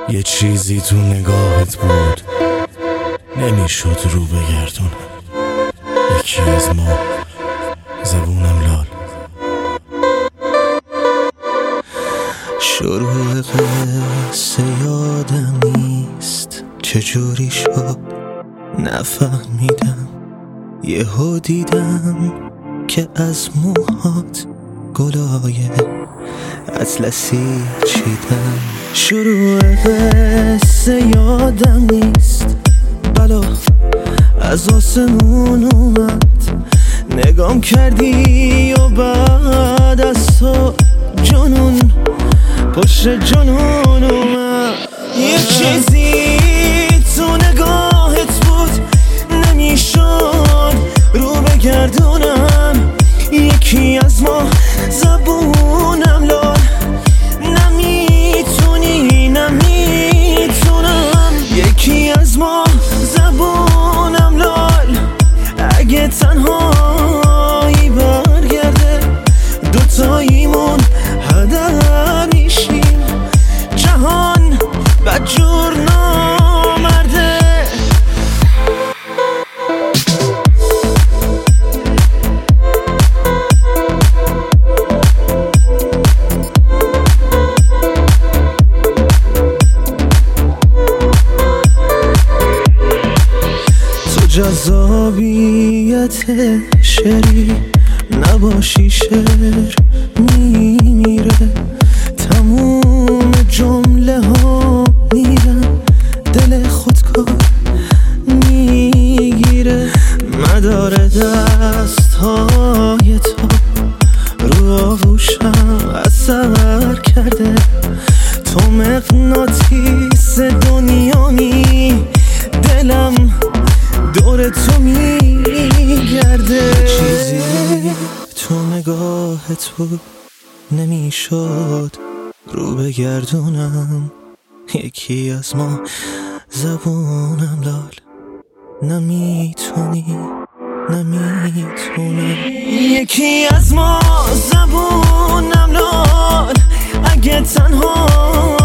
یه چیزی تو نگاهت بود نمیشد رو بگردونم. یکی از ما زبونم لال. شروع قصه یادم نیست چجوری شد نفهمیدم. یهو دیدم که از موهات گلای اطلسی چیدم. شروع قصه یادم نیست بلا از آسمون اومد. نگام کردی و بعد از تو جنون پشت جنون اومد. یه چیزی تو نگاهت بود نمیشد رو بگردونم. یکی از ما زبونم لال. نمیتونم یکی از ما زبونم لال. اگه تنهایی برگرده دوتاییمون هدر میشیم. جهان بدجور نامرده. جذابیت شعری نباشی شعر میمیره. تموم جمله ها میرن دل خودکار میگیره. مدار دست های تو رو آغوشم اثر کرده. تو مغناطیس دنیایی دلم دور تو میگرده. چیزی تو نگاهت بود نمیشد رو بگردونم. یکی از ما زبونم لال. نمیتونم یکی از ما زبونم لال. اگه تنها